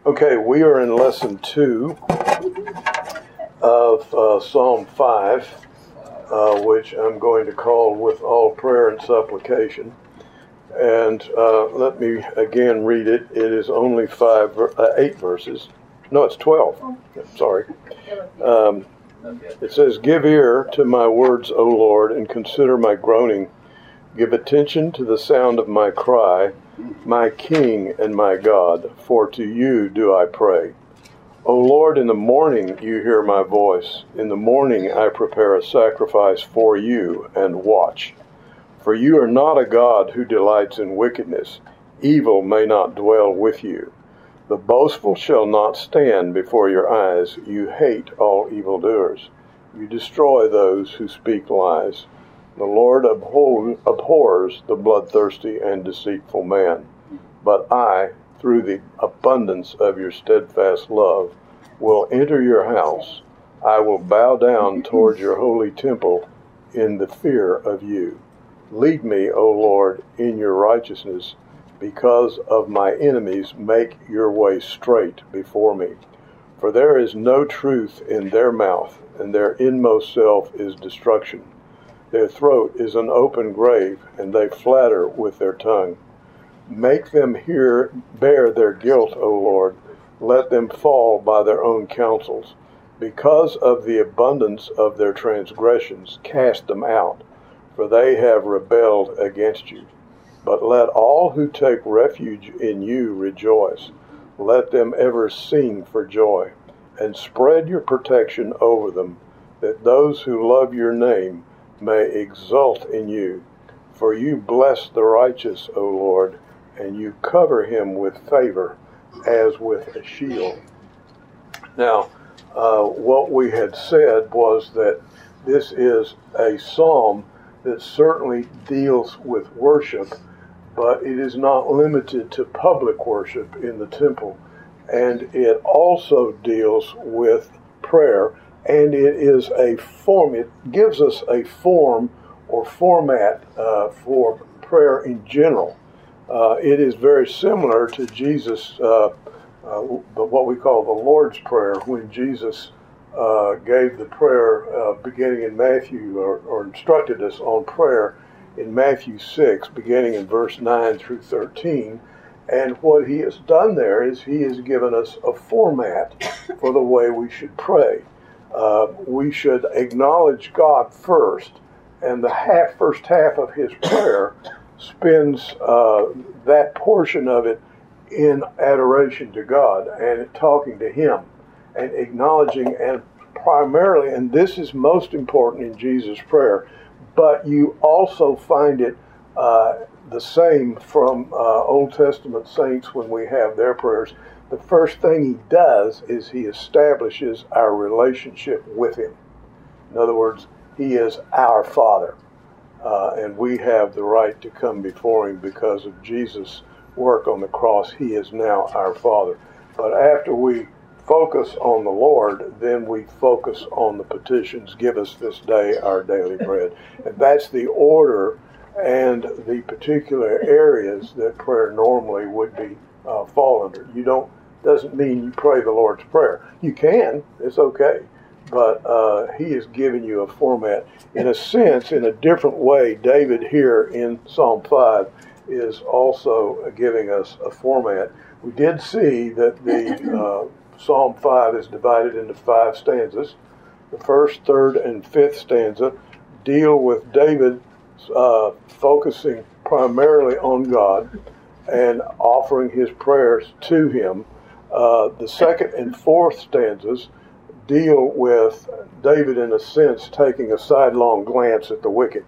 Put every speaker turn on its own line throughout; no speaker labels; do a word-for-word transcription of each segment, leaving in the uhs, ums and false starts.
Okay, we are in lesson two of uh, Psalm five, uh, which I'm going to call With All Prayer and Supplication. And uh, let me again read it. It is only five, uh, eight verses. No, it's twelve. Sorry. Um, it says, "Give ear to my words, O Lord, and consider my groaning. Give attention to the sound of my cry, my King and my God, for to you do I pray. O Lord, in the morning you hear my voice. In the morning I prepare a sacrifice for you and watch. For you are not a God who delights in wickedness. Evil may not dwell with you. The boastful shall not stand before your eyes. You hate all evildoers. You destroy those who speak lies. The Lord abhor- abhors the bloodthirsty and deceitful man. But I, through the abundance of your steadfast love, will enter your house. I will bow down toward your holy temple in the fear of you. Lead me, O Lord, in your righteousness. Because of my enemies, make your way straight before me. For there is no truth in their mouth, and their inmost self is destruction. Their throat is an open grave, and they flatter with their tongue. Make them hear, bear their guilt, O Lord. Let them fall by their own counsels. Because of the abundance of their transgressions, cast them out, for they have rebelled against you. But let all who take refuge in you rejoice. Let them ever sing for joy, and spread your protection over them, that those who love your name may exult in you. For you bless the righteous, O Lord, and you cover him with favor as with a shield." Now, uh, what we had said was that this is a psalm that certainly deals with worship, but it is not limited to public worship in the temple. And it also deals with prayer. And it is a form, it gives us a form or format uh, for prayer in general. Uh, it is very similar to Jesus, uh, uh, what we call the Lord's Prayer, when Jesus uh, gave the prayer uh, beginning in Matthew, or, or instructed us on prayer in Matthew six, beginning in verse nine through thirteen. And what he has done there is he has given us a format for the way we should pray. Uh, we should acknowledge God first, and the half, first half of his prayer spends uh, that portion of it in adoration to God and talking to him and acknowledging, and primarily, and this is most important in Jesus' prayer, but you also find it uh, the same from uh, Old Testament saints when we have their prayers. The first thing he does is he establishes our relationship with him. In other words, he is our Father. Uh, and we have the right to come before him because of Jesus' work on the cross. He is now our Father. But after we focus on the Lord, then we focus on the petitions. Give us this day our daily bread. And that's the order and the particular areas that prayer normally would be uh, fall under. You don't doesn't mean you pray the Lord's Prayer. You can, it's okay, but uh, he has given you a format. In a sense, in a different way, David here in Psalm five is also giving us a format. We did see that the uh, Psalm five is divided into five stanzas. The first, third, and fifth stanza deal with David uh, focusing primarily on God and offering his prayers to him. Uh, the second and fourth stanzas deal with David, in a sense, taking a sidelong glance at the wicked.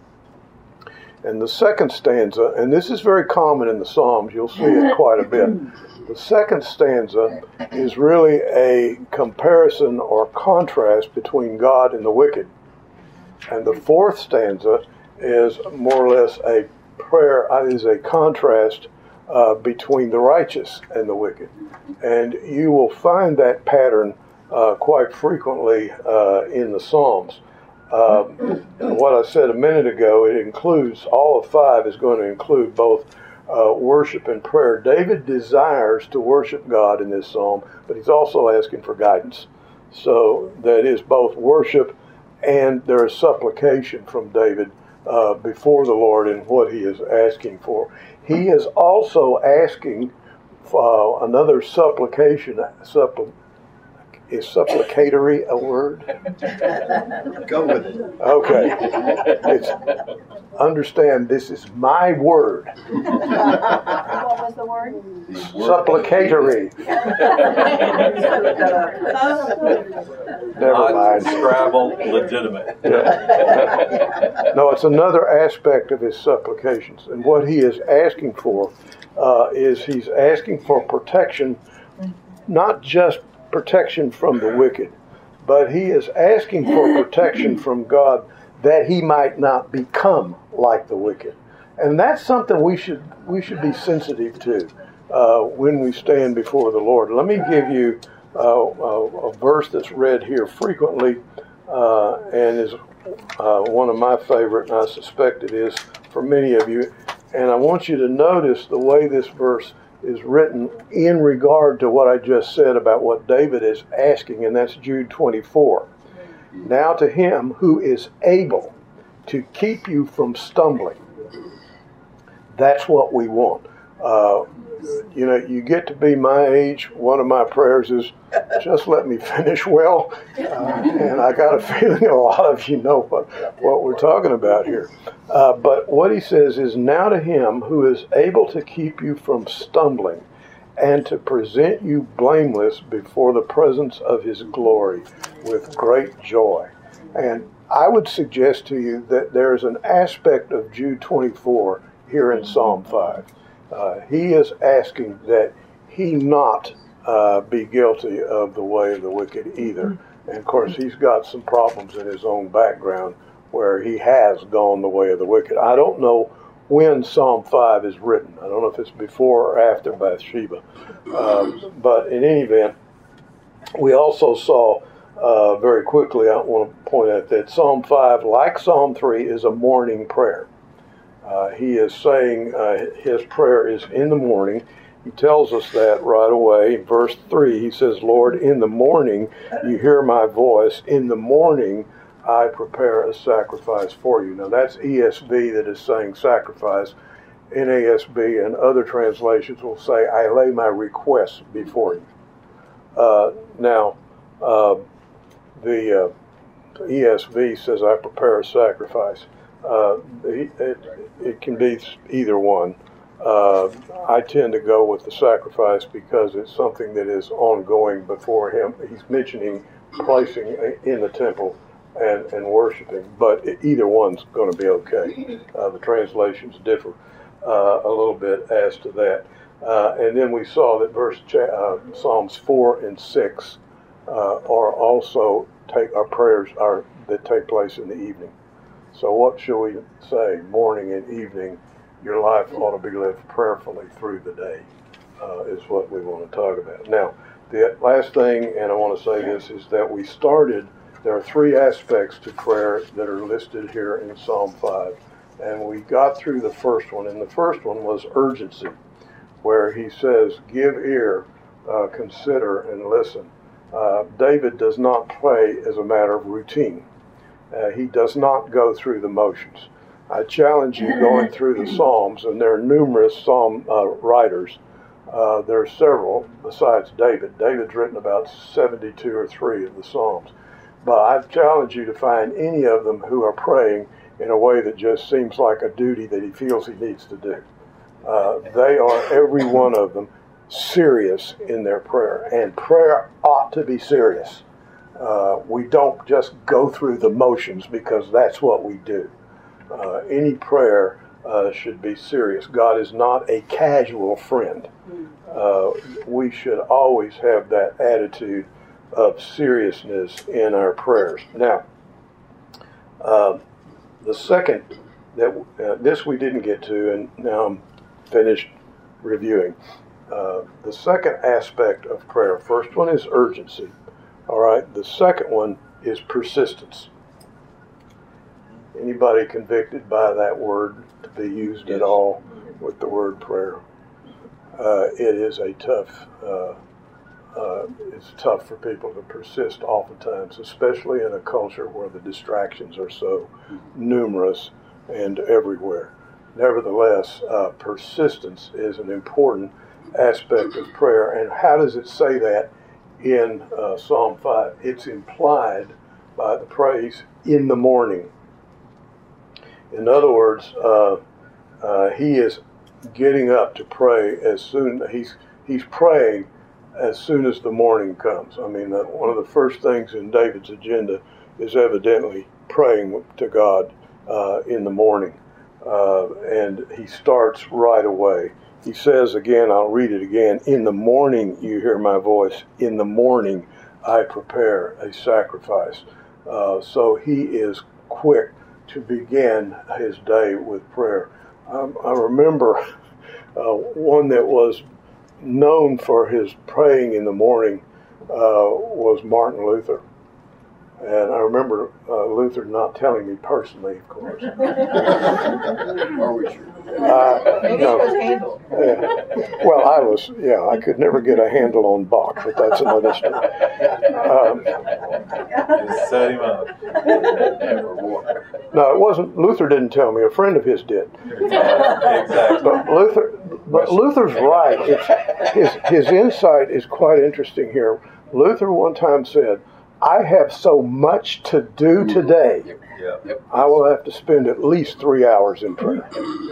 And the second stanza, and this is very common in the Psalms, you'll see it quite a bit. The second stanza is really a comparison or contrast between God and the wicked. And the fourth stanza is more or less a prayer, is a contrast uh, between the righteous and the wicked. And you will find that pattern uh, quite frequently uh, in the Psalms. Um, and what I said a minute ago, it includes, all of five is going to include both uh, worship and prayer. David desires to worship God in this psalm, but he's also asking for guidance. So that is both worship and there is supplication from David uh, before the Lord in what he is asking for. He is also asking for uh, another supplication. Suppl- is supplicatory a word?
Go with it.
Okay. It's, understand, this is my word.
What was the word?
Supplicatory. Never mind.
Scrabble, legitimate.
Yeah. No, it's another aspect of his supplications. And what he is asking for uh, is he's asking for protection, not just protection from the wicked, but he is asking for protection from God that he might not become like the wicked. And that's something we should we should be sensitive to uh, when we stand before the Lord. Let me give you uh, a, a verse that's read here frequently uh, and is uh, one of my favorite, and I suspect it is for many of you. And I want you to notice the way this verse is written in regard to what I just said about what David is asking, and that's Jude twenty-four. Now to him who is able to keep you from stumbling. That's what we want. Uh, you know, you get to be my age, one of my prayers is, just let me finish well. Uh, and I got a feeling a lot of you know what, what we're talking about here. Uh, but what he says is, now to him who is able to keep you from stumbling and to present you blameless before the presence of his glory with great joy. And I would suggest to you that there's an aspect of Jude twenty-four here in Psalm five. Uh, he is asking that he not uh, be guilty of the way of the wicked either. And of course, he's got some problems in his own background where he has gone the way of the wicked. I don't know when Psalm five is written. I don't know if it's before or after Bathsheba. Um, but in any event, we also saw uh, very quickly, I want to point out that Psalm five, like Psalm three, is a morning prayer. Uh, he is saying uh, his prayer is in the morning. He tells us that right away. In verse three, he says, Lord, in the morning you hear my voice. In the morning I prepare a sacrifice for you. Now that's E S V that is saying sacrifice. N A S B and other translations will say, I lay my requests before you. Uh, now, uh, the uh, E S V says, I prepare a sacrifice. Uh, it, it, it can be either one. Uh, I tend to go with the sacrifice because it's something that is ongoing before him. He's mentioning placing in the temple and, and worshiping, but either one's going to be okay. Uh, the translations differ uh, a little bit as to that. Uh, and then we saw that verse uh, Psalms four and six uh, are also take our prayers are that take place in the evening. So what shall we say? Morning and evening, your life ought to be lived prayerfully through the day, uh, is what we want to talk about. Now, the last thing, and I want to say this, is that we started, there are three aspects to prayer that are listed here in Psalm five. And we got through the first one, and the first one was urgency, where he says, give ear, uh, consider, and listen. Uh, David does not pray as a matter of routine. Uh, he does not go through the motions. I challenge you going through the Psalms, and there are numerous Psalm uh, writers. Uh, there are several besides David. David's written about seventy-two or three of the Psalms. But I challenge you to find any of them who are praying in a way that just seems like a duty that he feels he needs to do. Uh, they are, every one of them, serious in their prayer. And prayer ought to be serious. Uh, we don't just go through the motions because that's what we do. Uh, any prayer uh, should be serious. God is not a casual friend. Uh, we should always have that attitude of seriousness in our prayers. Now, uh, the second, that uh, this we didn't get to, and now I'm finished reviewing. Uh, the second aspect of prayer, first one is urgency. All right, the second one is persistence. Anybody convicted by that word to be used at all? with the word prayer. Uh, it is a tough, uh, uh, it's tough for people to persist oftentimes, especially in a culture where the distractions are so numerous and everywhere. Nevertheless, uh, persistence is an important aspect of prayer. And how does it say that in uh, Psalm five? It's implied by the phrase, in the morning. In other words, uh, uh, he is getting up to pray as soon, he's he's praying as soon as the morning comes. I mean, the, one of the first things in David's agenda is evidently praying to God uh, in the morning. Uh, and he starts right away. He says again, I'll read it again, in the morning you hear my voice, in the morning I prepare a sacrifice. Uh, so he is quick to begin his day with prayer. Um, I remember uh, one that was known for his praying in the morning uh, was Martin Luther. And I remember uh, Luther not telling me personally, of course.
Are we sure?
Uh,
Maybe
no.
it was handled.
Yeah. Well, I was, yeah, I could never get a handle on Bach, but that's another story. Um,
Just set him up.
Never walk.
no, it wasn't, Luther didn't tell me, a friend of his did.
Exactly.
But Luther, but Luther's right. It's, his, his insight is quite interesting here. Luther one time said, I have so much to do today,
Yeah.
I will have to spend at least three hours in prayer.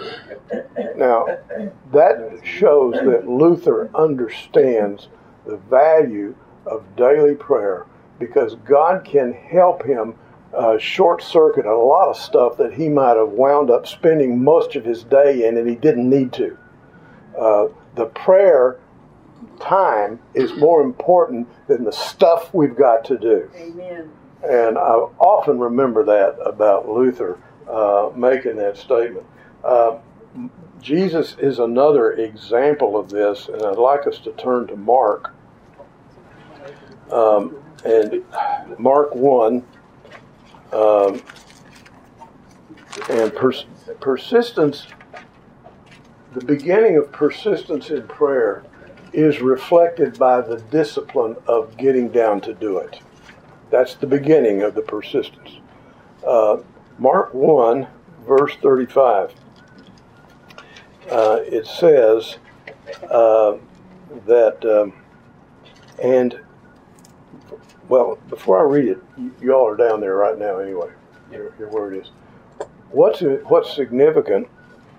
Now, that shows that Luther understands the value of daily prayer, because God can help him uh, short-circuit a lot of stuff that he might have wound up spending most of his day in and he didn't need to. Uh, the prayer time is more important than the stuff we've got to do.
Amen.
And I often remember that about Luther uh, making that statement. Uh, Jesus is another example of this, and I'd like us to turn to Mark. Um, and Mark one, um, and pers- persistence, the beginning of persistence in prayer is reflected by the discipline of getting down to do it. That's the beginning of the persistence. Uh, Mark one, verse thirty-five. Uh, it says uh, that, um, and, well, before I read it, y- y'all are down there right now anyway. You're, you're where it is. What's, what's significant,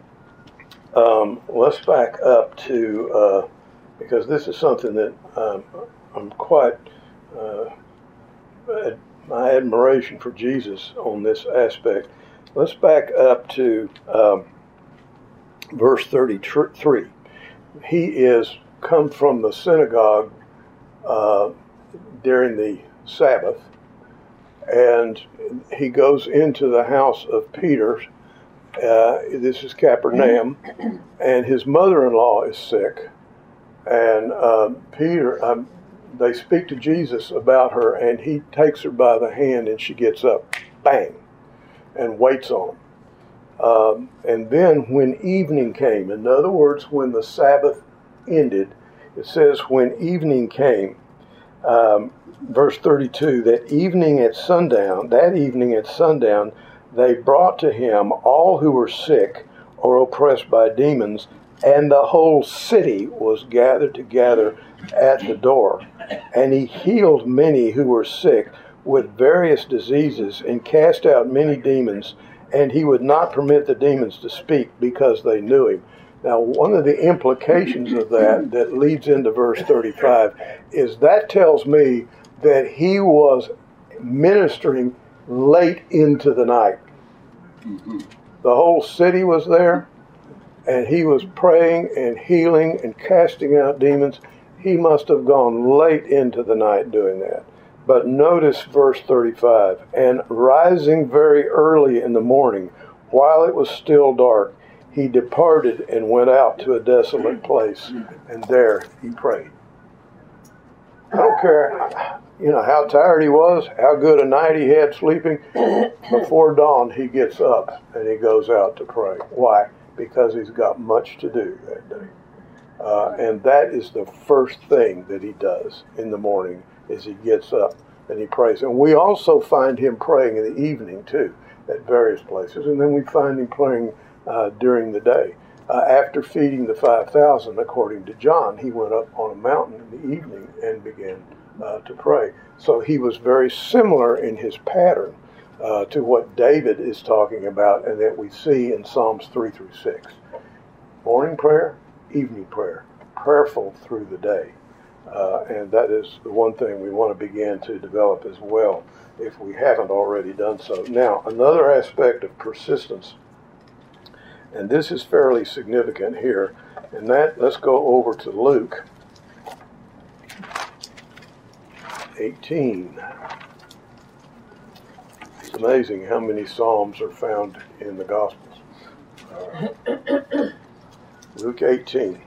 um, let's back up to... Uh, because this is something that um, I'm quite, uh, my admiration for Jesus on this aspect. Let's back up to um, verse thirty-three. He is come from the synagogue uh, during the Sabbath, and he goes into the house of Peter. Uh, this is Capernaum, and his mother-in-law is sick. And uh, Peter, um, they speak to Jesus about her, and he takes her by the hand, and she gets up, bang, and waits on him. Um, and then when evening came, in other words, when the Sabbath ended, it says when evening came, um, verse thirty-two, that evening at sundown, that evening at sundown, they brought to him all who were sick or oppressed by demons, and the whole city was gathered together at the door. And he healed many who were sick with various diseases and cast out many demons, and he would not permit the demons to speak because they knew him. Now, one of the implications of that that leads into verse thirty-five is that tells me that he was ministering late into the night. The whole city was there, and he was praying and healing and casting out demons. He must have gone late into the night doing that. But notice verse thirty-five. And rising very early in the morning, while it was still dark, he departed and went out to a desolate place, and there he prayed. I don't care, you know, how tired he was, how good a night he had sleeping. Before dawn, he gets up and he goes out to pray. Why? because he's got much to do that day. Uh, and that is the first thing that he does in the morning, is he gets up and he prays. And we also find him praying in the evening too, at various places. And then we find him praying uh, during the day. Uh, after feeding the five thousand, according to John, he went up on a mountain in the evening and began uh, to pray. So he was very similar in his pattern uh, to what David is talking about and that we see in Psalms three through six. Morning prayer, evening prayer, prayerful through the day. Uh, and that is the one thing we want to begin to develop as well, if we haven't already done so. Now, another aspect of persistence, and this is fairly significant here, and that, let's go over to Luke eighteen. It's amazing how many Psalms are found in the Gospels. Uh, Luke eighteen.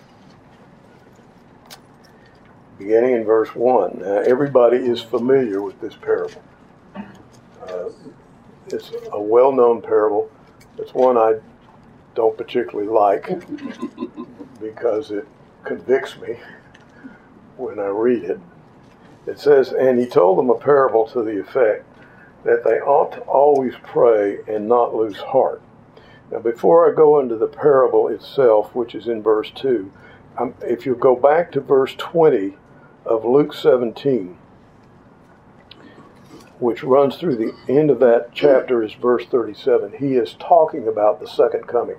Beginning in verse one. Now, everybody is familiar with this parable. Uh, it's a well-known parable. It's one I don't particularly like because it convicts me when I read it. It says, and he told them a parable to the effect that they ought to always pray and not lose heart. Now, before I go into the parable itself, which is in verse two, um, if you go back to verse twenty of Luke seventeen, which runs through the end of that chapter, is verse thirty-seven. He is talking about the second coming.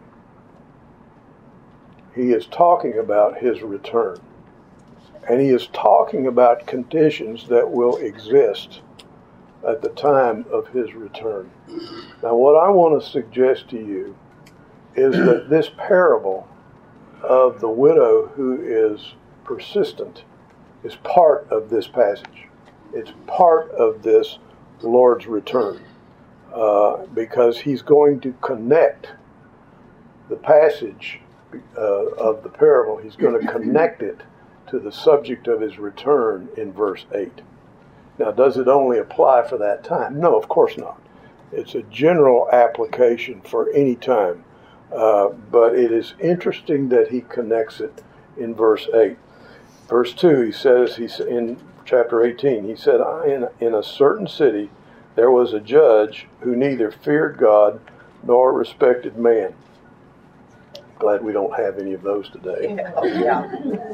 He is talking about his return. And he is talking about conditions that will exist at the time of his return. Now, what I want to suggest to you is that this parable of the widow who is persistent is part of this passage. It's part of this Lord's return, uh, because he's going to connect the passage uh, of the parable. He's going to connect it to the subject of his return in verse eight. Now, does it only apply for that time? No, of course not. It's a general application for any time, uh, but it is interesting that he connects it in verse eight. Verse two, he says, he's in chapter eighteen, he said, in, in a certain city there was a judge who neither feared God nor respected man. Glad we don't have any of those today.
Yeah.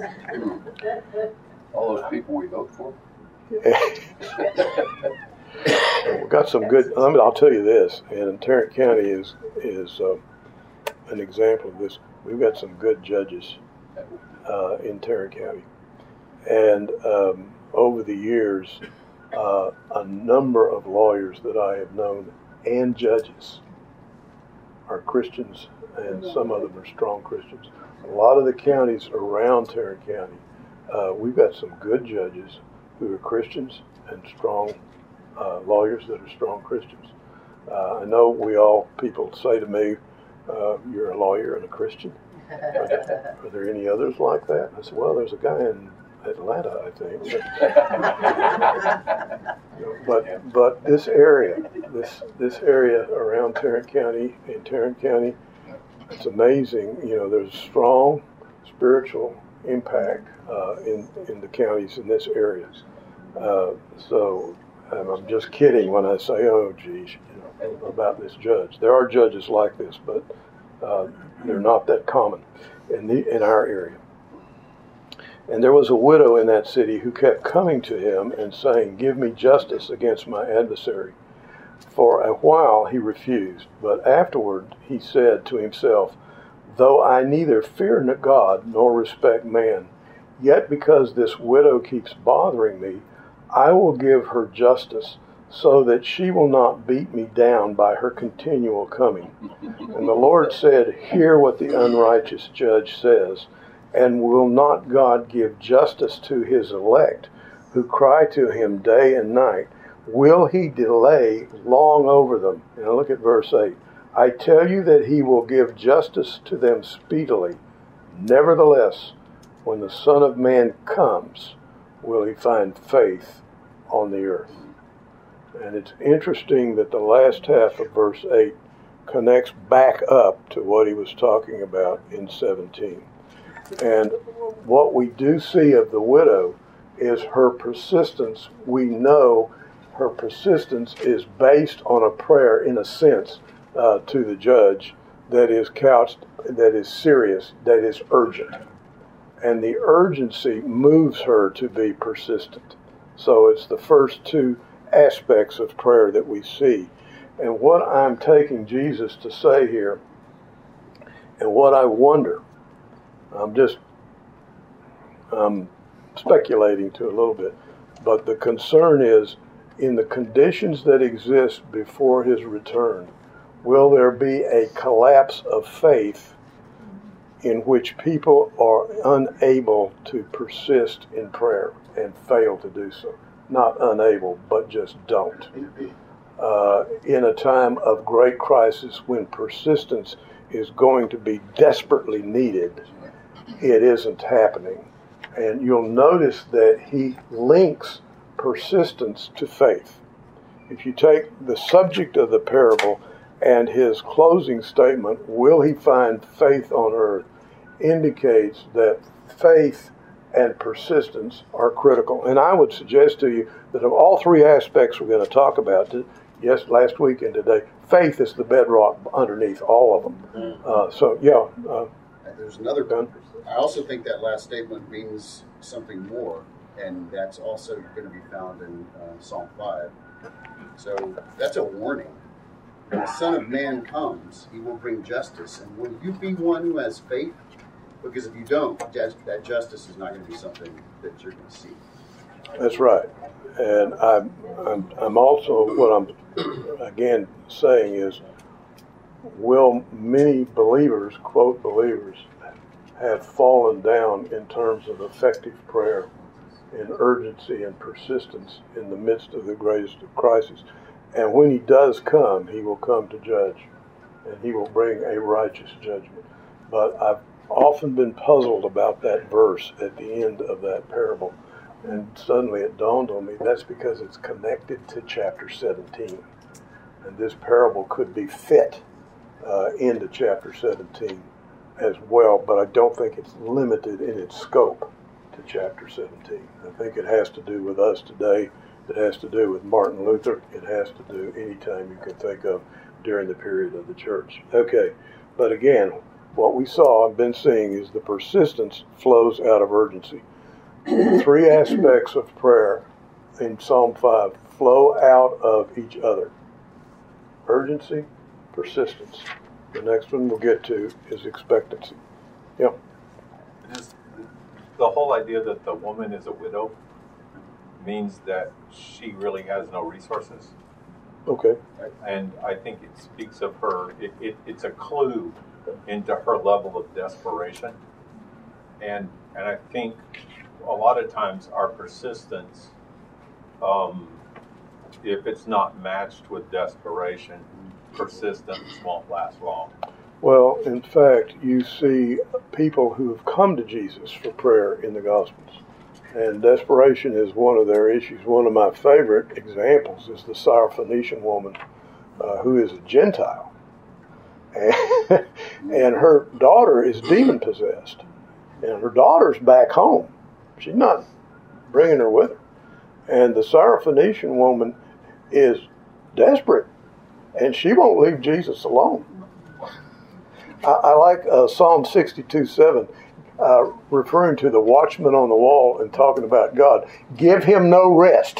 All those people we vote for?
We've got some good, I mean, I'll tell you this, and Tarrant County is, is uh, an example of this. We've got some good judges uh, in Tarrant County. And um, over the years, uh, a number of lawyers that I have known and judges are Christians, and some of them are strong Christians. A lot of the counties around Tarrant County, uh, we've got some good judges who are Christians and strong uh, lawyers that are strong Christians. Uh, I know we all, people say to me, uh, you're a lawyer and a Christian. Are there, are there any others like that? I said, well, there's a guy in Atlanta, I think. but but this area, this this area around Tarrant County, in Tarrant County, it's amazing. You know, there's strong spiritual impact uh, in in the counties in this area. Uh, so um, I'm just kidding when I say, oh, geez, you know, about this judge. There are judges like this, but uh, they're not that common in the in our area. And there was a widow in that city who kept coming to him and saying, give me justice against my adversary. For a while he refused, but afterward he said to himself, though I neither fear God nor respect man, yet because this widow keeps bothering me, I will give her justice, so that she will not beat me down by her continual coming. And the Lord said, hear what the unrighteous judge says. And will not God give justice to his elect, who cry to him day and night? Will he delay long over them? Now look at verse eight. I tell you that he will give justice to them speedily. Nevertheless, when the Son of Man comes, will he find faith on the earth? And it's interesting that the last half of verse eight connects back up to what he was talking about in seventeen. And what we do see of the widow is her persistence. We know her persistence is based on a prayer, in a sense, uh, to the judge that is couched, that is serious, that is urgent. And the urgency moves her to be persistent. So it's the first two aspects of prayer that we see. And what I'm taking Jesus to say here, and what I wonder, I'm just um, speculating to a little bit, but the concern is, in the conditions that exist before his return, will there be a collapse of faith in which people are unable to persist in prayer and fail to do so? Not unable, but just don't. Uh, in a time of great crisis, when persistence is going to be desperately needed, it isn't happening. And you'll notice that he links persistence to faith. If you take the subject of the parable and his closing statement, will he find faith on earth, indicates that faith and persistence are critical. And I would suggest to you that of all three aspects we're going to talk about, yes, last week and today, faith is the bedrock underneath all of them. Uh, so, yeah. Uh,
There's another
one.
I also think that last statement means something more, and that's also going to be found in uh, Psalm five. So that's a warning. When the Son of Man comes, he will bring justice. And will you be one who has faith? Because if you don't, that justice is not going to be something that you're going to see.
That's right. And I'm, I'm, I'm also, what I'm again saying is, will many believers, quote believers, have fallen down in terms of effective prayer and urgency and persistence in the midst of the greatest of crises? And when he does come, he will come to judge, and he will bring a righteous judgment. But I've often been puzzled about that verse at the end of that parable. And suddenly it dawned on me, that's because it's connected to chapter seventeen. And this parable could be fit uh, into chapter seventeen as well, but I don't think it's limited in its scope to chapter seventeen. I think it has to do with us today. It has to do with Martin Luther. It has to do any time you can think of during the period of the church. Okay, but again, what we saw and been seeing is the persistence flows out of urgency. Three aspects of prayer in Psalm five flow out of each other. Urgency, persistence. The next one we'll get to is expectancy. Yep.
Is the whole idea that the woman is a widow means that she really has no resources.
Okay.
And I think it speaks of her, it, it, it's a clue into her level of desperation. And and I think a lot of times our persistence, um, if it's not matched with desperation, persistence won't last long.
Well, in fact, you see people who have come to Jesus for prayer in the Gospels. And desperation is one of their issues. One of my favorite examples is the Syrophoenician woman uh, who is a Gentile. And, and her daughter is demon-possessed. And her daughter's back home. She's not bringing her with her. And the Syrophoenician woman is desperate. And she won't leave Jesus alone. I, I like uh, Psalm sixty-two seven. Uh, referring to the watchman on the wall and talking about God. Give him no rest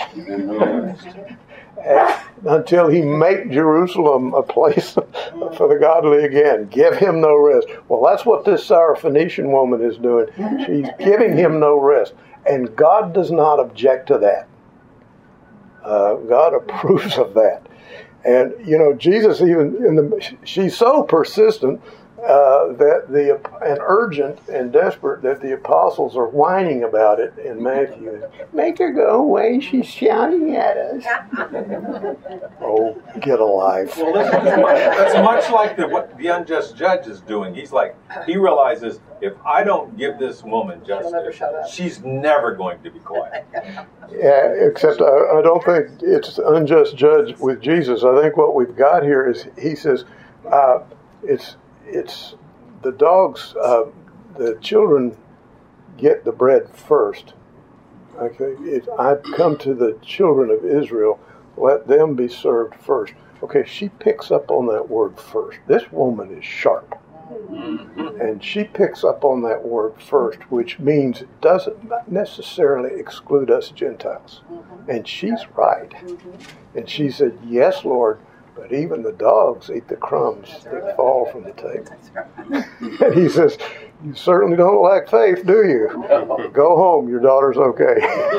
until he make Jerusalem a place for the godly again. Give him no rest. Well, that's what this Syrophoenician woman is doing. She's giving him no rest. And God does not object to that. Uh, God approves of that. And, you know, Jesus even, in the, she's so persistent Uh, that the and urgent and desperate that the apostles are whining about it in Matthew. Make her go away, she's shouting at us. Oh, get a life.
Well, that's, that's much like the, what the unjust judge is doing. He's like, he realizes, if I don't give this woman justice, she's never going to be quiet.
Yeah, except I, I don't think it's unjust judge with Jesus. I think what we've got here is he says, Uh, it's it's the dogs. Uh, the children get the bread first. Okay, it, I come to the children of Israel. Let them be served first. Okay, she picks up on that word first. This woman is sharp. And she picks up on that word first, which means it doesn't necessarily exclude us Gentiles. And she's right. And she said, yes, Lord, but even the dogs eat the crumbs that fall from the table. And he says, you certainly don't lack faith, do you? Go home, your daughter's okay.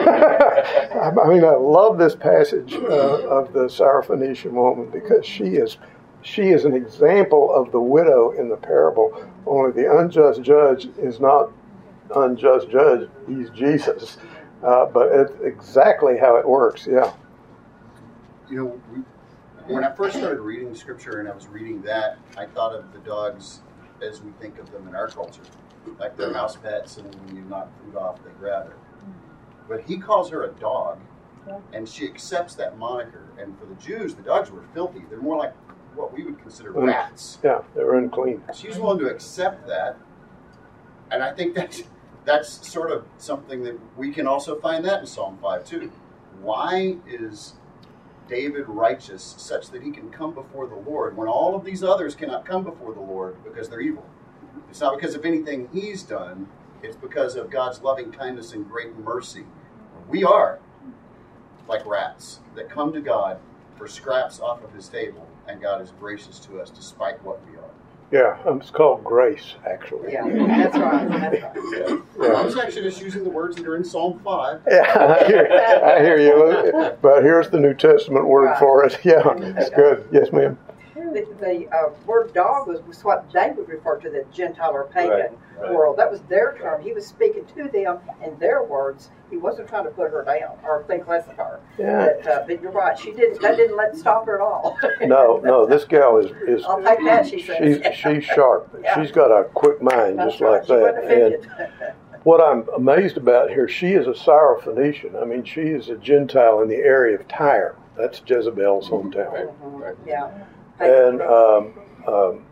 I mean, I love this passage uh, of the Syrophoenician woman because she is she is an example of the widow in the parable, only the unjust judge is not unjust judge, he's Jesus. Uh, but it's exactly how it works, yeah.
You know, we, when I first started reading Scripture and I was reading that, I thought of the dogs as we think of them in our culture. Like they're house pets, and when you knock food off, they grab it. But he calls her a dog, and she accepts that moniker. And for the Jews, the dogs were filthy. They're more like what we would consider rats.
Yeah, they're unclean.
She's willing to accept that, and I think that's that's sort of something that we can also find that in Psalm five too. Why is David righteous such that he can come before the Lord when all of these others cannot come before the Lord because they're evil? It's not because of anything he's done. It's because of God's loving kindness and great mercy. We are like rats that come to God for scraps off of his table, and God is gracious to us despite what we are.
Yeah, um, it's called grace, actually.
Yeah, that's right. That's right.
Yeah. I was actually just using the words that are in Psalm five.
Yeah, I hear, I hear you. But here's the New Testament word
Right.
for it. Yeah, it's good. Yes, ma'am.
The, the uh, word dog was, was what they would refer to the Gentile or pagan
Right, right.
world. That was their term. He was speaking to them in their words. He wasn't trying to put her down or think less of her.
Yeah.
But, uh, but you're right. She didn't. That didn't let stop her at all.
No, no, this gal is is
I'll take that. She says.
she's she's sharp.
Yeah.
She's got a quick mind,
That's
just
right.
like
She wasn't
that. And
offended.
what I'm amazed about here, she is a Syrophoenician. I mean, she is a Gentile in the area of Tyre. That's Jezebel's hometown.
Mhm. Yeah.
And um, um,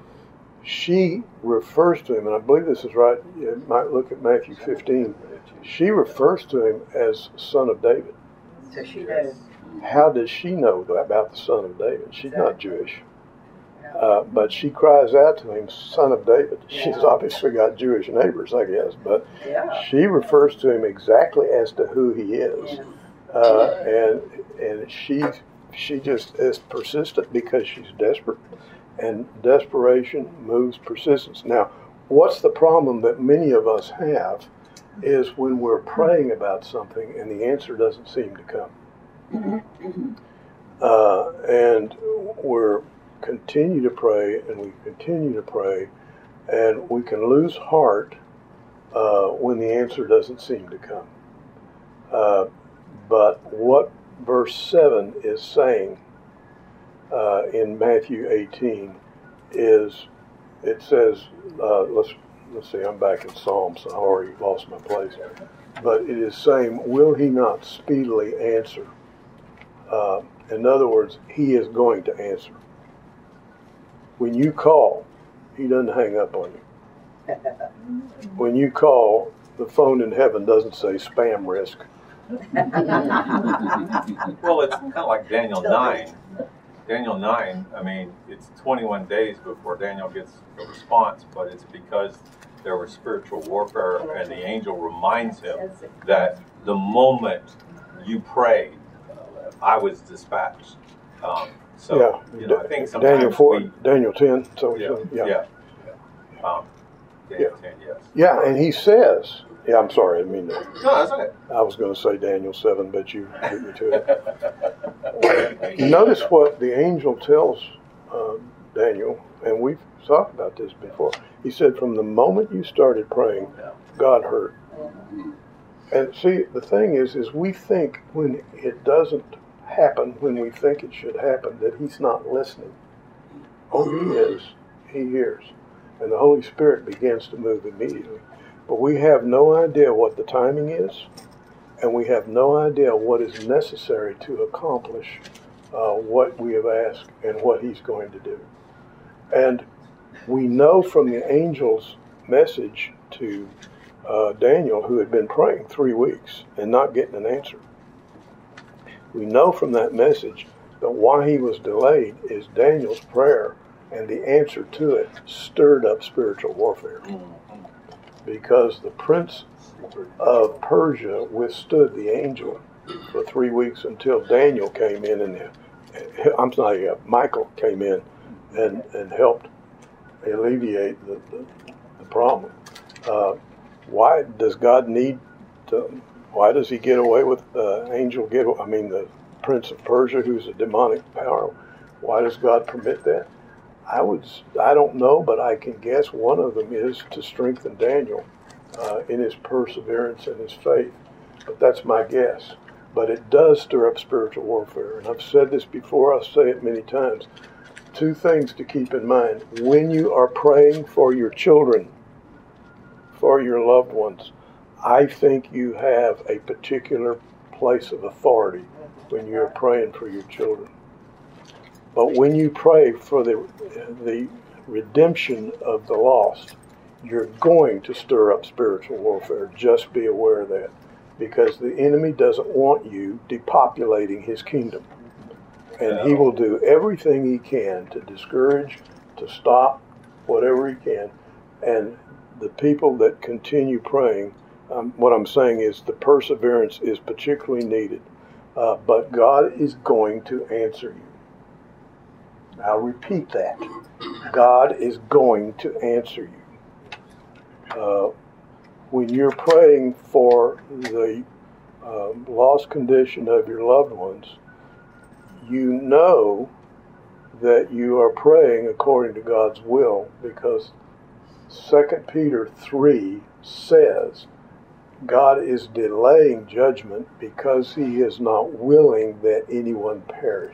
she refers to him, and I believe this is right. You might look at Matthew fifteen. She refers to him as son of David.
So she knows.
How does she know about the son of David? She's not Jewish. Uh, but she cries out to him, son of David. She's obviously got Jewish neighbors, I guess. But
Yeah.
she refers to him exactly as to who he is.
Yeah.
Uh, and and she she just is persistent because she's desperate. And desperation moves persistence. Now, what's the problem that many of us have is when we're praying about something and the answer doesn't seem to come. Uh, and we're continue to pray and we continue to pray and we can lose heart uh, when the answer doesn't seem to come. Uh, but what verse seven is saying uh, in Matthew eighteen is, it says, uh, let's let's see, I'm back in Psalms, so I already lost my place. But it is saying, will he not speedily answer? Uh, in other words, he is going to answer. When you call, he doesn't hang up on you. When you call, the phone in heaven doesn't say spam risk.
Well, it's kind of like Daniel nine. Daniel nine, I mean, it's twenty-one days before Daniel gets a response, but it's because there was spiritual warfare, and the angel reminds him that the moment you prayed, I was dispatched. Um, so,
yeah,
you know, I think sometimes
Daniel four,
we,
Daniel ten. So
yeah,
so,
yeah,
yeah,
yeah. Um, Daniel ten, yes.
yeah, and he says, yeah, I'm sorry, I didn't mean to.
No, that's okay.
I was going to say Daniel seven, but you beat me to it. Notice what the angel tells uh, Daniel, and we've talked about this before. He said, from the moment you started praying, God heard. And see, the thing is, is we think when it doesn't happen, when we think it should happen, that he's not listening. Oh, he is. He hears. And the Holy Spirit begins to move immediately. But we have no idea what the timing is, and we have no idea what is necessary to accomplish uh, what we have asked and what he's going to do. And we know from the angel's message to uh, Daniel, who had been praying three weeks and not getting an answer. We know from that message that why he was delayed is Daniel's prayer and the answer to it stirred up spiritual warfare. Because the prince of Persia withstood the angel for three weeks until Daniel came in and I'm sorry, uh, Michael came in and, and helped alleviate the, the, the problem. Uh, why does God need to, why does he get away with the uh, angel get, I mean the prince of Persia who's a demonic power? Why does God permit that? I would, I don't know, but I can guess one of them is to strengthen Daniel uh, in his perseverance and his faith. But that's my guess. But it does stir up spiritual warfare. And I've said this before, I'll say it many times. Two things to keep in mind. When you are praying for your children, for your loved ones, I think you have a particular place of authority when you're praying for your children. But when you pray for the, the redemption of the lost, you're going to stir up spiritual warfare. Just be aware of that. Because the enemy doesn't want you depopulating his kingdom. And he will do everything he can to discourage, to stop, whatever he can. And the people that continue praying, um, what I'm saying is the perseverance is particularly needed. Uh, but God is going to answer you. I'll repeat that. God is going to answer you. Uh, when you're praying for the uh, lost condition of your loved ones, you know that you are praying according to God's will, because Second Peter three says God is delaying judgment because he is not willing that anyone perish.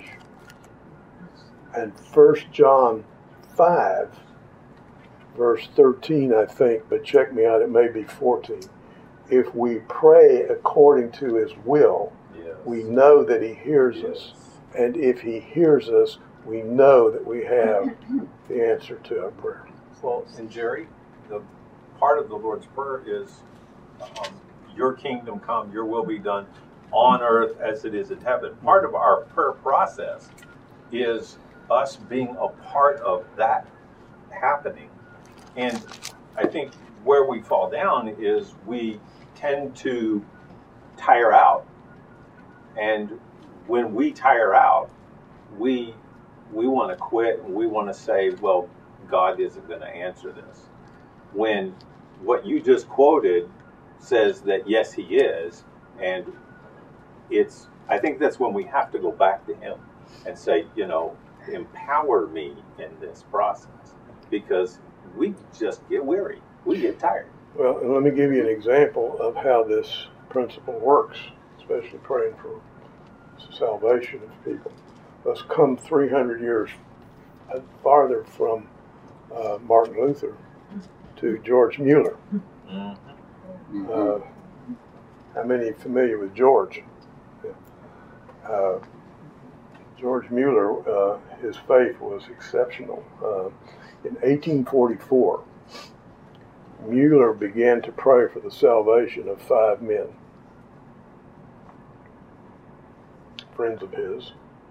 And First John five, verse thirteen, I think, but check me out, it may be fourteen. If we pray according to his will, yes, we know that he hears yes. us. And if he hears us, we know that we have the answer to our prayer.
Well, and Jerry, the part of the Lord's Prayer is, um, your kingdom come, your will be done on earth as it is in heaven. Part of our prayer process is us being a part of that happening. And I think where we fall down is we tend to tire out. And when we tire out, we we want to quit and we want to say, well, God isn't going to answer this. When what you just quoted says that yes, he is, and it's, I think that's when we have to go back to him and say, you know, empower me in this process, because we just get weary. We get tired.
Well, and let me give you an example of how this principle works, especially praying for salvation of people. Let's come three hundred years farther from uh, Martin Luther to George Mueller. Mm-hmm. Uh, how many are familiar with George? Uh, George Mueller, uh, his faith was exceptional. Uh, in eighteen forty-four, Mueller began to pray for the salvation of five men, friends of his.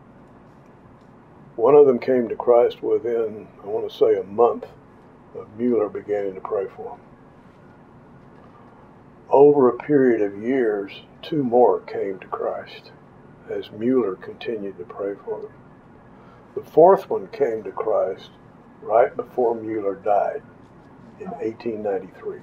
One of them came to Christ within, I want to say, a month of Mueller beginning to pray for him. Over a period of years, two more came to Christ as Mueller continued to pray for them. The fourth one came to Christ right before Mueller died in eighteen ninety-three.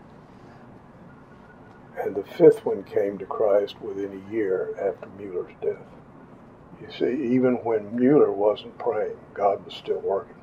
And the fifth one came to Christ within a year after Mueller's death. You see, even when Mueller wasn't praying, God was still working.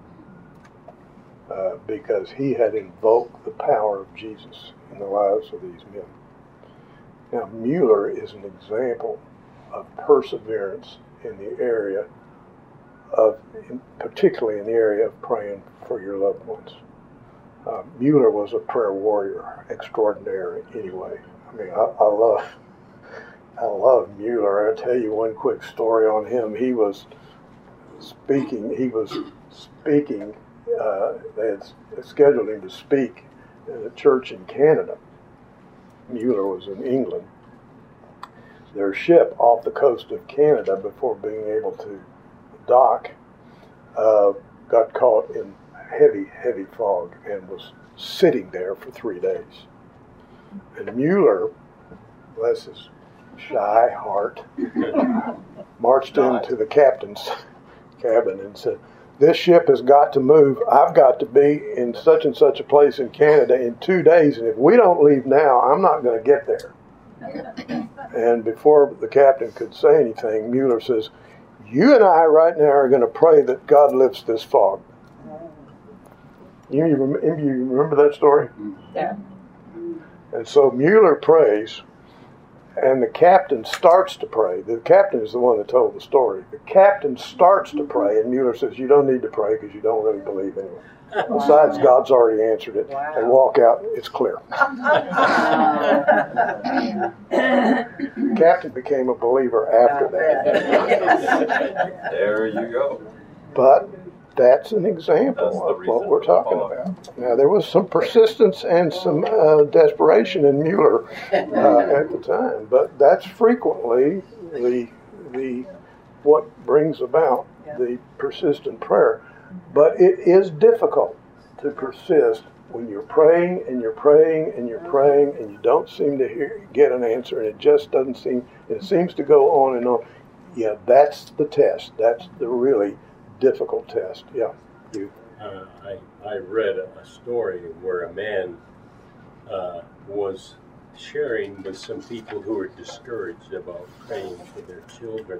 Uh, because he had invoked the power of Jesus in the lives of these men. Now, Mueller is an example of perseverance in the area of, in, particularly in the area of praying for your loved ones. Uh, Mueller was a prayer warrior extraordinary anyway. I mean, I, I love I love Mueller. I'll tell you one quick story on him. He was speaking. He was speaking. Uh, they had scheduled him to speak at a church in Canada. Mueller was in England. Their ship off the coast of Canada, before being able to dock, uh, got caught in heavy, heavy fog and was sitting there for three days. And Mueller, bless his shy heart, marched into the captain's cabin and said, "This ship has got to move. I've got to be in such and such a place in Canada in two days, and if we don't leave now, I'm not going to get there." And before the captain could say anything, Mueller says, "You and I right now are going to pray that God lifts this fog." You, you, remember, you remember that story?
Yeah.
And so Mueller prays, and the captain starts to pray. The captain is the one that told the story. The captain starts to pray, and Mueller says, "You don't need to pray because you don't really believe anyway. Besides, God's already answered it."
Wow.
They walk out, it's clear. The captain became a believer after that.
There you go.
But that's an example
That's the
of what
reason
we're talking
for the
about. Now, there was some persistence and some uh, desperation in Mueller uh, at the time, but that's frequently the the what brings about the persistent prayer. But it is difficult to persist when you're praying and you're praying and you're praying and you don't seem to hear, get an answer, and it just doesn't seem, it seems to go on and on. Yeah, that's the test. That's the really difficult test. Yeah, you.
Uh, I, I read a story where a man uh, was sharing with some people who were discouraged about praying for their children.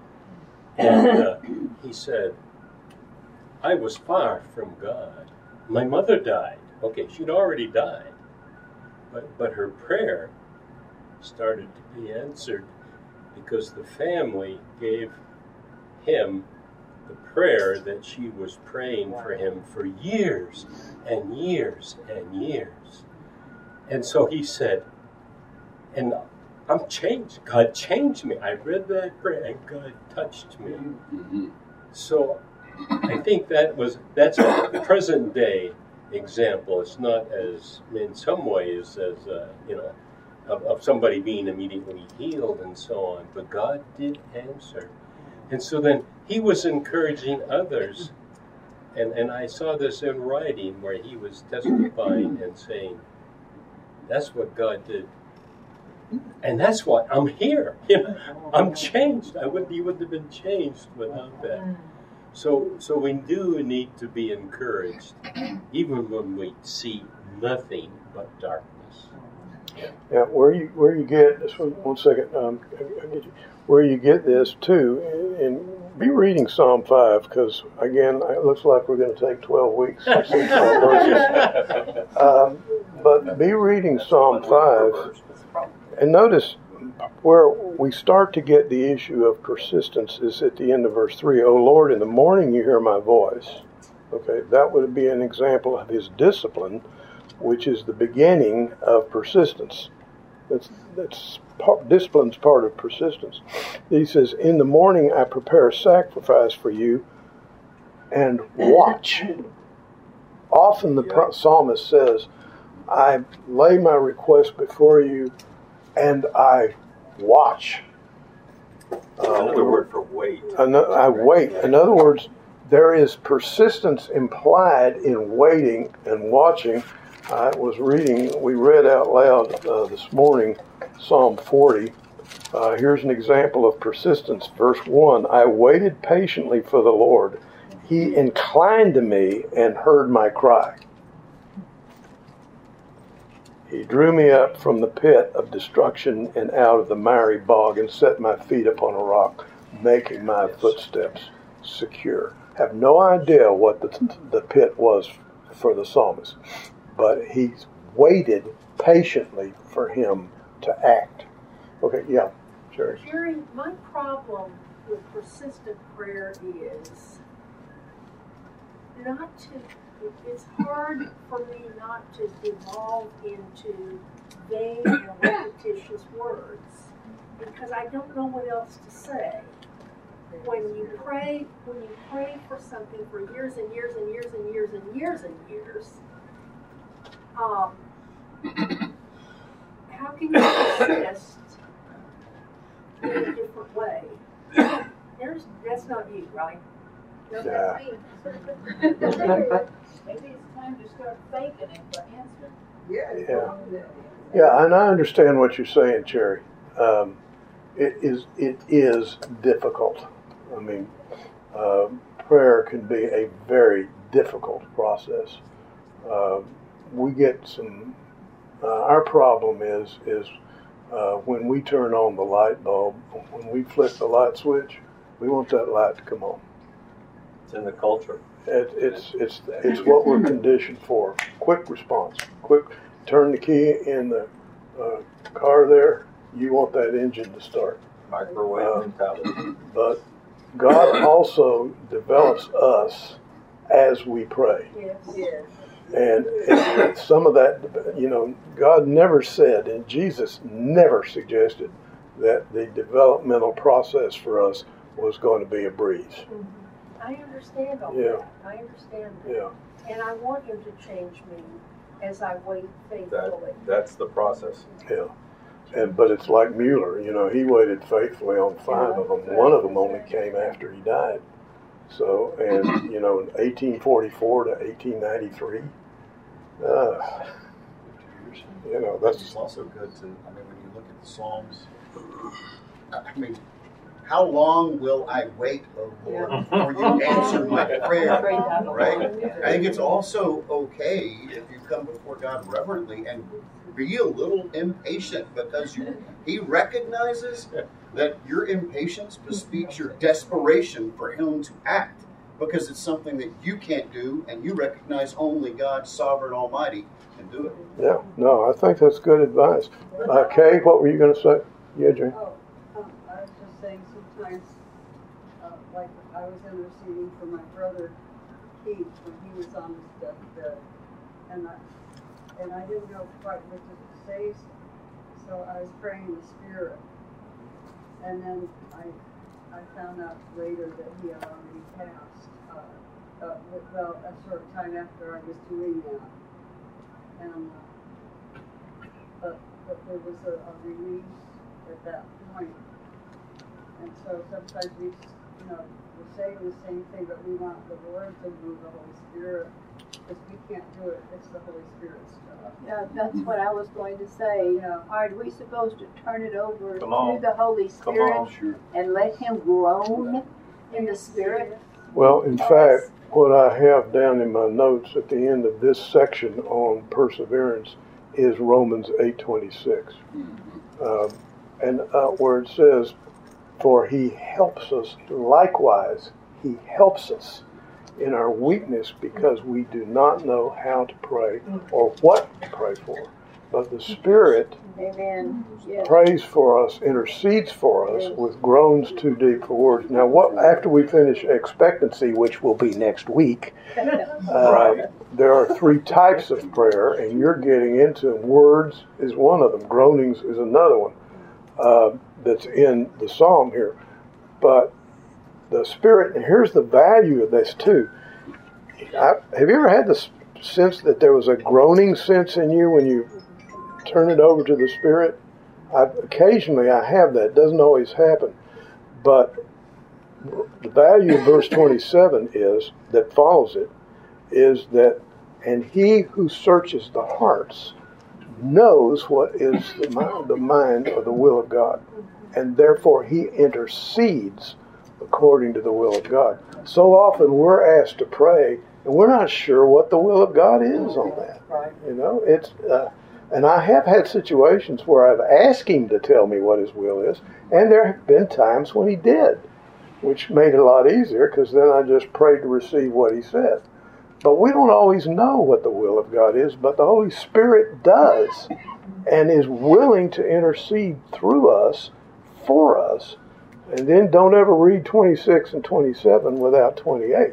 And uh, he said, "I was far from God. My mother died." Okay, she'd already died. But, but her prayer started to be answered because the family gave him the prayer that she was praying for him for years and years and years. And so he said, and I'm changed. God changed me. I read that prayer and God touched me.
Mm-hmm.
So I think that was, that's a present day example. It's not as, in some ways, as, uh, you know, of, of somebody being immediately healed and so on. But God did answer. And so then he was encouraging others. And, and I saw this in writing where he was testifying and saying, that's what God did. And that's why I'm here. You know, I'm changed. I wouldn't, you wouldn't have been changed without that. So, so we do need to be encouraged, even when we see nothing but darkness.
Yeah, where you where you get this one, one second, um, I'll get you, where you get this too, and be reading Psalm five, because again, it looks like we're going to take twelve weeks to see twelve verses. Um, but be reading Psalm five, and notice where we start to get the issue of persistence is at the end of verse three. "O Lord, in the morning you hear my voice." Okay, that would be an example of his discipline, which is the beginning of persistence. That's that's part, discipline's part of persistence. He says, "In the morning I prepare a sacrifice for you and watch." Often the yeah. psalmist says, "I lay my request before you and I watch."
Another
uh,
word for wait.
I wait. In other words, there is persistence implied in waiting and watching. I was reading, we read out loud uh, this morning, Psalm forty. Uh, here's an example of persistence. Verse one, "I waited patiently for the Lord. He inclined to me and heard my cry. He drew me up from the pit of destruction and out of the miry bog and set my feet upon a rock, making my footsteps secure." Have no idea what the, the pit was for the psalmist, but he waited patiently for him to act. Okay, yeah, Sherry.
Sherry, my problem with persistent prayer is not to, it's hard for me not to devolve into vague and repetitious words because I don't know what else to say. when you pray, when you pray for something for years and years and years and years and years and years, um, how can you persist in a different way? There's, that's not you, right?
No,
Yeah.
that's me. Maybe it's time to start thanking him for answering.
Yeah.
Yeah. Yeah, and I understand what you're saying, Cherry. Um, it is it is difficult. I mean, uh, prayer can be a very difficult process. Uh, we get some. Uh, our problem is is uh, when we turn on the light bulb, when we flip the light switch, we want that light to come on.
It's in the culture.
It, it's it's it's what we're conditioned for. Quick response. Quick. Turn the key in the uh, car there. You want that engine to start.
Microwave
Um,
mentality.
But God also develops us as we pray.
Yes. Yes.
And it, some of that, you know, God never said, and Jesus never suggested that the developmental process for us was going to be a breeze.
Mm-hmm. I understand all
Yeah.
that. I understand that.
Yeah.
And I want him to change me as I wait
That,
faithfully.
that's the process.
Yeah. And but it's like Mueller, you know, he waited faithfully on five of them. One of them only came after he died. So, and you know, in eighteen forty-four to eighteen ninety-three, uh, you know,
It's
that's
also good to, I mean, when you look at the Psalms, I mean, how long will I wait, O Lord, before you answer my prayer? Right? I think it's also okay if you come before God reverently and be a little impatient, because you, He recognizes that your impatience bespeaks your desperation for Him to act, because it's something that you can't do, and you recognize only God, sovereign, almighty, can do it.
yeah. No, I think that's good advice. Uh, Kay, what were you going to say? Yeah, Jane.
Oh, um, I was just saying sometimes, uh, like I was interceding for my brother Keith when he was on his deathbed, and I and I didn't know quite what to say, so I was praying in the spirit, and then I I found out later that he had already passed. Uh, uh, well, a short time after I was doing that, and uh, but but there was a, a release at that point. And so sometimes we, you know, we're saying the same thing, but we want the Lord to move the Holy Spirit, because we can't do it. It's the Holy Spirit's job.
Yeah, that's what I was going to say.
Yeah.
Are we supposed to turn it over
Come on.
to the Holy
Come
Spirit
on.
Sure.
and let Him groan in the Spirit?
Well, in fact, what I have down in my notes at the end of this section on perseverance is Romans eight twenty-six. Um, and uh, where it says, for He helps us, likewise, He helps us in our weakness, because we do not know how to pray or what to pray for. But the Spirit
Amen. Yes.
prays for us, intercedes for us with groans too deep for words. Now, what after we finish expectancy, which will be next week, uh, there are three types of prayer, and you're getting into them. Words is one of them. Groanings is another one uh, that's in the psalm here. But the Spirit, and here's the value of this too. I, have you ever had the sense that there was a groaning sense in you when you turn it over to the Spirit? I've, occasionally I have that. It doesn't always happen. But the value of verse twenty-seven is, that follows it, is that, and He who searches the hearts knows what is the mind, the mind or the will of God. And therefore He intercedes according to the will of God. So often we're asked to pray, and we're not sure what the will of God is on that. You know, it's... Uh, And I have had situations where I've asked Him to tell me what His will is, and there have been times when He did, which made it a lot easier, because then I just prayed to receive what He said. But we don't always know what the will of God is, but the Holy Spirit does, and is willing to intercede through us, for us. And then don't ever read twenty-six and twenty-seven without twenty-eight.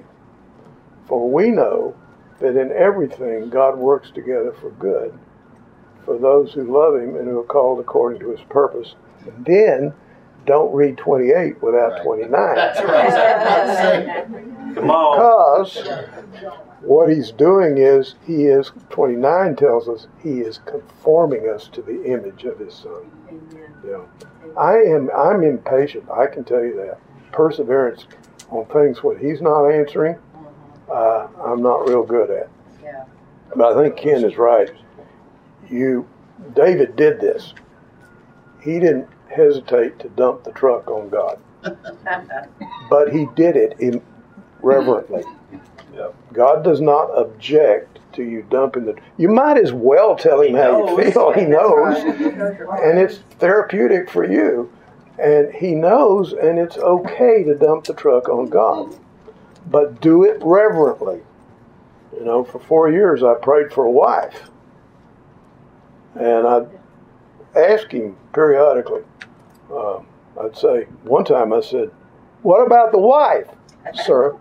For we know that in everything God works together for good, for those who love Him and who are called according to His purpose. And then don't read twenty-eight without
Right.
twenty-nine.
That's what I was about to say.
Come on.
Because what he's doing is, he is, twenty-nine tells us, he is conforming us to the image of his son. Yeah. I am, I'm impatient, I can tell you that. Perseverance on things when he's not answering, uh, I'm not real good at.
Yeah.
But I think Ken is right. You, David did this. He didn't hesitate to dump the truck on God. But he did it in, reverently.
Yep.
God does not object to you dumping the... You might as well tell him
He
how
knows.
you feel. He knows.
Right.
And it's therapeutic for you. And he knows, and it's okay to dump the truck on God. But do it reverently. You know, for four years I prayed for a wife. And I'd ask him periodically. Uh, I'd say, one time I said, "What about the wife, sir?"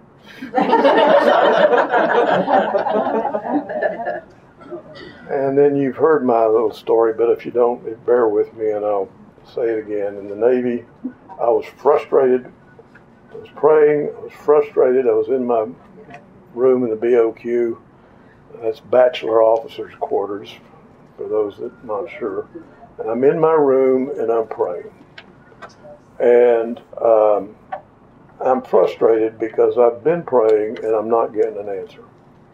And then you've heard my little story, but if you don't, bear with me and I'll say it again. In the Navy, I was frustrated. I was praying. I was frustrated. I was in my room in the B O Q. That's Bachelor Officers' Quarters, for those that are not sure. And I'm in my room and I'm praying. And um, I'm frustrated because I've been praying and I'm not getting an answer.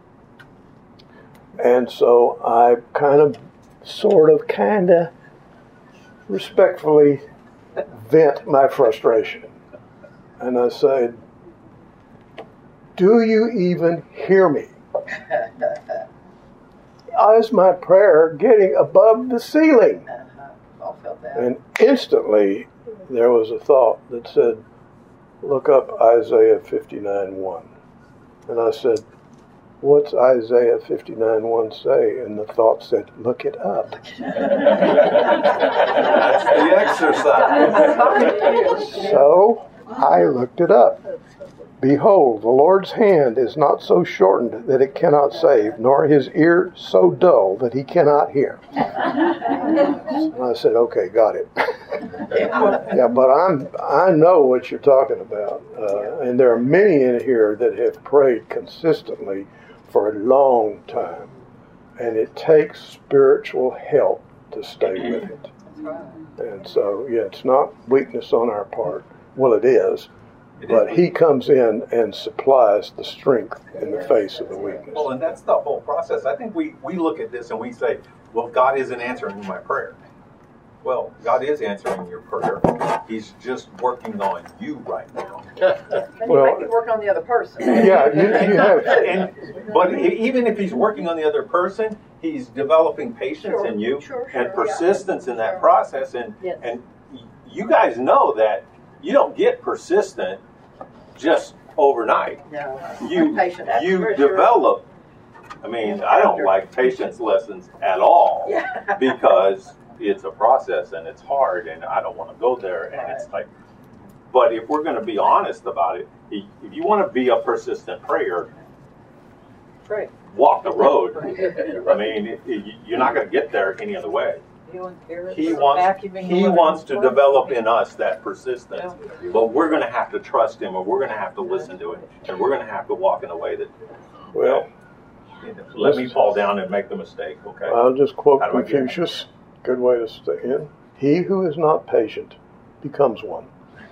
And so I kind of, sort of, kind of, respectfully vent my frustration. And I said, "Do you even hear me? Is my prayer getting above the ceiling?"
All felt that.
And instantly there was a thought that said, "Look up Isaiah fifty-nine one." And I said, "What's Isaiah fifty-nine one say?" And the thought said, "Look it up."
That's the exercise.
So I looked it up. "Behold, the Lord's hand is not so shortened that it cannot save, nor his ear so dull that he cannot hear." And I said, "Okay, got it." Yeah, but I'm I know what you're talking about, uh, and there are many in here that have prayed consistently for a long time, and it takes spiritual help to stay with it. And so, yeah, it's not weakness on our part. Well, it is. But he comes in and supplies the strength in the face of the weakness.
Well, and that's the whole process. I think we, we look at this and we say, well, God isn't answering my prayer. Well, God is answering your prayer. He's just working on you right now.
And
Well-
you might be working on the other person.
Yeah, you, you have.
And, but e- even if he's working on the other person, he's developing patience
Sure,
in you
sure,
and
sure,
persistence
yeah.
in that
Sure.
process. And,
Yes.
and y- you guys know that you don't get persistent just overnight.
No.
You,
Patient. That's
you
for sure.
develop, I mean, I don't like patience lessons at all
Yeah.
because it's a process and it's hard and I don't want to go there. And it's like, but if we're going to be honest about it, if if you want to be a persistent prayer,
Right.
walk the road. I mean, it- it- you're not going to get there any other way. He wants, he wants to develop in us that persistence, but we're going to have to trust him, or we're going to have to listen to it, and we're going to have to walk in a way that,
Well,
let me fall down and make the mistake, okay?
I'll just quote
How do I get it?
Confucius. Good way to stay in. "He who is not patient becomes one."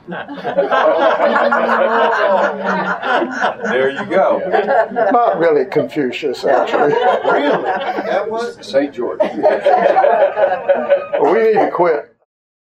There you go.
Not really Confucius, actually.
Really? That was
Saint George.
Well, we need to quit.